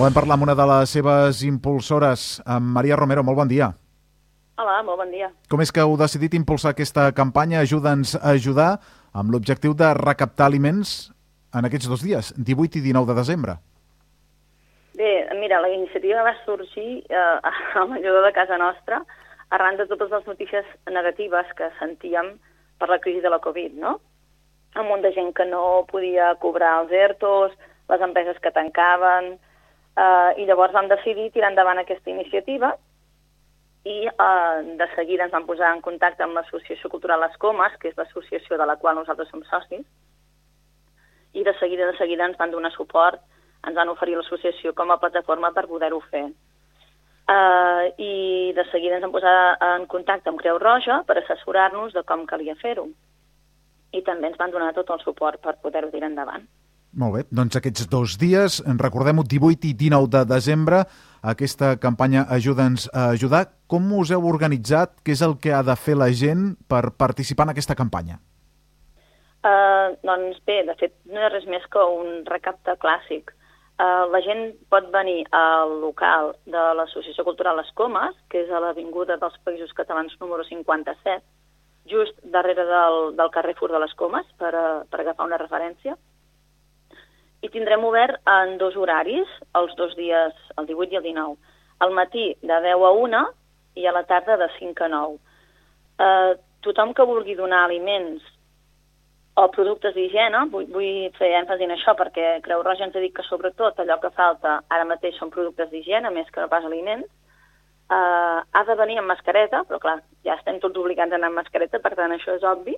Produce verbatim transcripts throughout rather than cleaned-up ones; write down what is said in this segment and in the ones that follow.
Volem parlar amb una de les seves impulsores, amb Maria Romero. Molt bon dia. Hola, molt bon dia. Com és que heu decidit impulsar aquesta campanya Ajuda'ns a ajudar amb l'objectiu de recaptar aliments en aquests dos dies, divuit i dinou de desembre? Bé, mira, la iniciativa va sorgir eh, al menjador de casa nostra arran de totes les notícies negatives que sentíem per la crisi de la Covid, no? Un munt de gent que no podia cobrar els ERTOs, les empreses que tancaven, eh, i llavors vam decidir tirar endavant aquesta iniciativa i eh, de seguida ens vam posar en contacte amb l'Associació Cultural Les Comes, que és l'associació de la qual nosaltres som socis, i de seguida de seguida ens van donar suport, ens van oferir l'associació com a plataforma per poder-ho fer. Uh, I de seguida ens vam posar en contacte amb Creu Roja per assessorar-nos de com calia fer-ho. I també ens van donar tot el suport per poder-ho tirar endavant. Molt bé, doncs aquests dos dies, recordem-ho, divuit i dinou de desembre, aquesta campanya Ajuda'ns a ajudar. Com us heu organitzat? Què és el que ha de fer la gent per participar en aquesta campanya? Uh, doncs bé, de fet, no és res més que un recapte clàssic. Uh, la gent pot venir al local de l'Associació Cultural Les Comes, que és a l'Avinguda dels Països Catalans número cinquanta-set, just darrere del, del Carrefour de Les Comes, per, uh, per agafar una referència. I tindrem obert en dos horaris, els dos dies, el divuit i el dinou. Al matí de deu a una i a la tarda de cinc a nou. Uh, tothom que vulgui donar aliments o productes d'higiene, vull, vull fer èmfasi en això perquè Creu Roja ens ha dit que sobretot allò que falta ara mateix són productes d'higiene, més que no pas aliments, uh, ha de venir amb mascareta, però clar, ja estem tots obligats a anar amb mascareta, per tant això és obvi,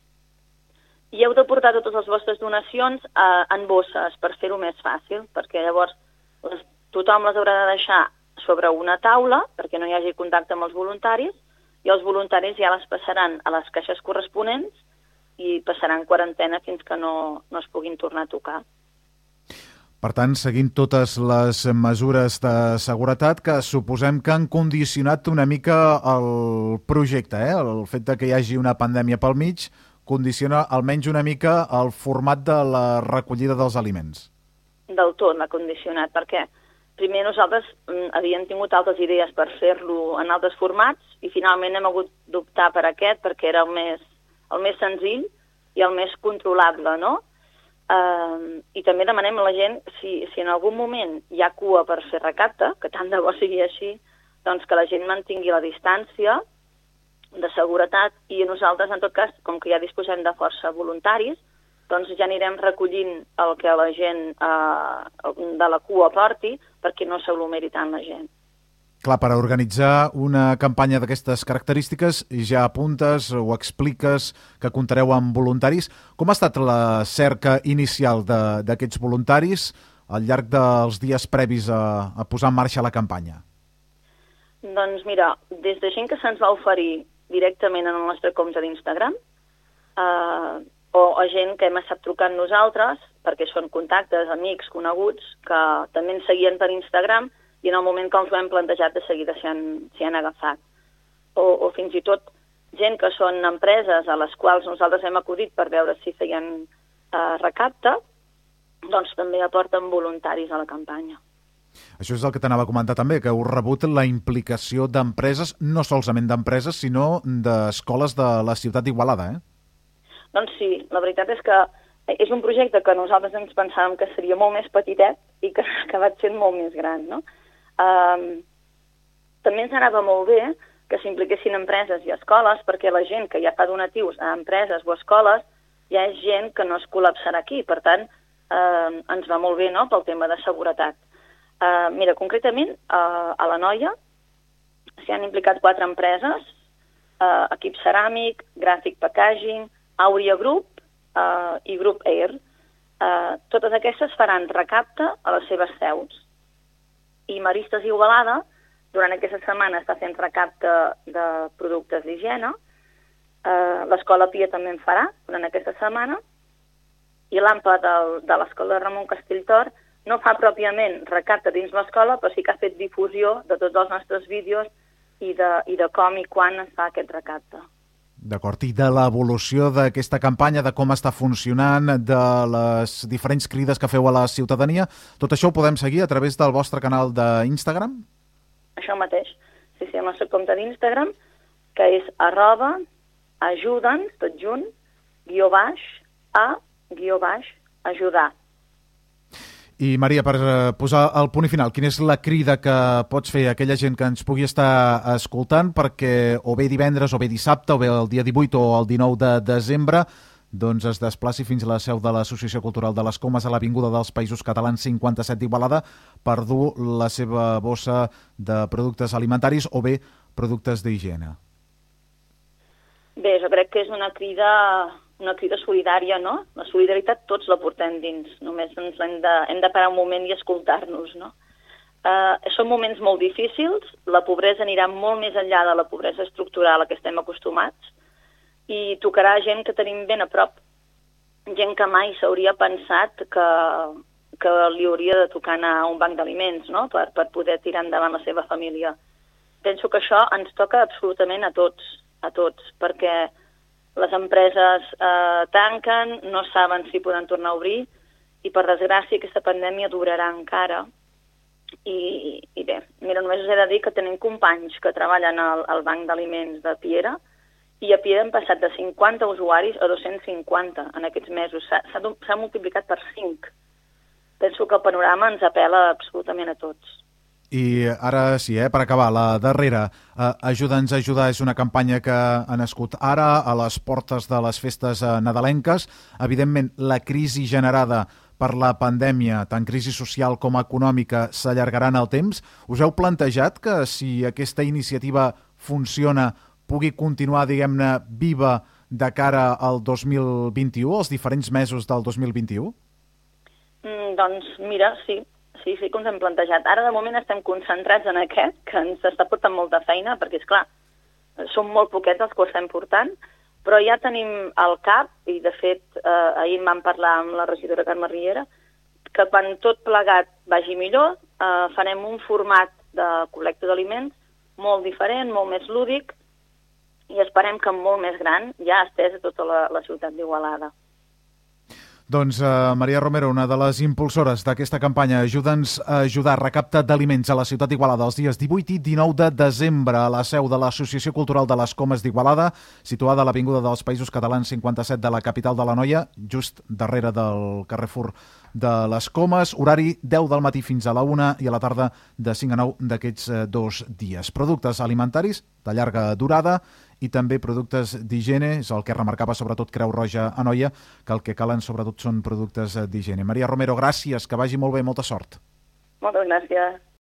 i heu de portar totes les vostres donacions uh, en bosses per fer-ho més fàcil, perquè llavors les, tothom les haurà de deixar sobre una taula perquè no hi hagi contacte amb els voluntaris, i els voluntaris ja les passaran a les caixes corresponents i passaran quarantena fins que no, no es puguin tornar a tocar. Per tant, seguint totes les mesures de seguretat que suposem que han condicionat una mica el projecte, eh? El fet de que hi hagi una pandèmia pel mig condiciona almenys una mica el format de la recollida dels aliments. Del tot l'ha condicionat, perquè primer nosaltres mm, havíem tingut altres idees per fer-lo en altres formats i finalment hem hagut d'optar per aquest perquè era el més, el més senzill i el més controlable, no? Uh, I també demanem a la gent, si, si en algun moment hi ha cua per fer recapte, que tant de bo sigui així, doncs que la gent mantingui la distància de seguretat, i nosaltres, en tot cas, com que ja disposem de força voluntaris, doncs ja anirem recollint el que la gent eh, de la cua porti perquè no s'aglomeri tant la gent. Clar, per organitzar una campanya d'aquestes característiques ja apuntes o expliques que comptareu amb voluntaris. Com ha estat la cerca inicial d'aquests voluntaris al llarg dels dies previs a, a posar en marxa la campanya? Doncs mira, des de gent que se'ns va oferir directament en el nostre compte d'Instagram, eh, o a gent que hem estat trucant nosaltres, perquè són contactes, amics, coneguts, que també ens seguien per Instagram i en el moment que els ho hem plantejat de seguida s'hi han, s'hi han agafat. O, o fins i tot gent que són empreses a les quals nosaltres hem acudit per veure si feien eh, recapte, doncs també aporten voluntaris a la campanya. Això és el que t'anava a comentar també, que heu rebut la implicació d'empreses, no solament d'empreses, sinó d'escoles de la ciutat d'Igualada, eh? Doncs sí, la veritat és que és un projecte que nosaltres ens pensàvem que seria molt més petitet i que ha acabat sent molt més gran, no? Um, també ens anava molt bé que s'impliquessin empreses i escoles, perquè la gent que ja fa donatius a empreses o escoles ja és gent que no es col·lapsarà aquí, per tant, uh, ens va molt bé, no?, pel tema de seguretat. Uh, mira, concretament, uh, a la Noia s'hi han implicat quatre empreses, uh, Equip Ceràmic, Graphic Packaging, Aurea Group uh, i Group Air. Uh, totes aquestes faran recapte a les seves seus. I Maristes Igualada, durant aquesta setmana, està fent recapte de productes d'higiene. Uh, L'Escola Pia també en farà durant aquesta setmana. I l'AMPA del, de l'Escola Ramon Castelltor no fa pròpiament recapte dins l'escola, però sí que ha fet difusió de tots els nostres vídeos i de, i de com i quan es fa aquest recapte. D'acord, i de l'evolució d'aquesta campanya, de com està funcionant, de les diferents crides que feu a la ciutadania, tot això ho podem seguir a través del vostre canal d'Instagram? Això mateix. Sí, sí, el nostre compte d'Instagram, que és arroba ajuda'ns, tot junt, guió baix, a, guió baix, ajudar. I, Maria, per posar el punt i final, quina és la crida que pots fer a aquella gent que ens pugui estar escoltant perquè o bé divendres, o bé dissabte, o bé el dia divuit o el dinou de desembre, doncs es desplaci fins a la seu de l'Associació Cultural de les Comes a l'Avinguda dels Països Catalans cinquanta-set d'Igualada per dur la seva bossa de productes alimentaris o bé productes d'higiene? Bé, jo crec que és una crida... una crida solidària, no? La solidaritat tots la portem dins, només ens hem de, hem de parar un moment i escoltar-nos, no? Uh, són moments molt difícils, la pobresa anirà molt més enllà de la pobresa estructural a què estem acostumats i tocarà gent que tenim ben a prop, gent que mai s'hauria pensat que, que li hauria de tocar anar a un banc d'aliments, no? Per, per poder tirar endavant la seva família. Penso que això ens toca absolutament a tots, a tots, perquè les empreses eh, tanquen, no saben si poden tornar a obrir i, per desgràcia, aquesta pandèmia durarà encara. I, i bé, mira, només us he de dir que tenim companys que treballen al, al banc d'aliments de Piera i a Piera han passat de cinquanta usuaris a dos-cents cinquanta en aquests mesos. S'ha multiplicat per cinc. Penso que el panorama ens apela absolutament a tots. I ara sí, eh, per acabar, la darrera, eh, Ajuda'ns a ajudar és una campanya que ha nascut ara a les portes de les festes eh, nadalenques. Evidentment, la crisi generada per la pandèmia, tant crisi social com econòmica, s'allargarà en el temps. Us heu plantejat que si aquesta iniciativa funciona pugui continuar, diguem-ne, viva de cara al dos mil vint-i-u, als diferents mesos del dos mil vint-i-u? Mm, doncs mira, sí. Sí, sí que ens hem plantejat. Ara, de moment, estem concentrats en aquest, que ens està portant molta feina, perquè, és clar, som molt poquets els que ho estem portant, però ja tenim al cap, i de fet, eh, ahir vam parlar amb la regidora Carme Riera, que quan tot plegat vagi millor, eh, farem un format de col·lecta d'aliments molt diferent, molt més lúdic, i esperem que molt més gran, ja estès a tota la, la ciutat d'Igualada. Doncs uh, Maria Romero, una de les impulsores d'aquesta campanya, Ajuda'ns a ajudar, recapta d'aliments a la ciutat d'Igualada els dies divuit i dinou de desembre a la seu de l'Associació Cultural de les Comes d'Igualada, situada a l'Avinguda dels Països Catalans cinquanta-set de la capital de l'Anoia, just darrere del Carrefour de les Comes, horari deu del matí fins a la una i a la tarda de cinc a nou d'aquests eh, dos dies. Productes alimentaris de llarga durada i també productes d'higiene, és el que remarcava sobretot Creu Roja Anoia, que el que calen sobretot són productes d'higiene. Maria Romero, gràcies, que vagi molt bé, molta sort. Moltes gràcies.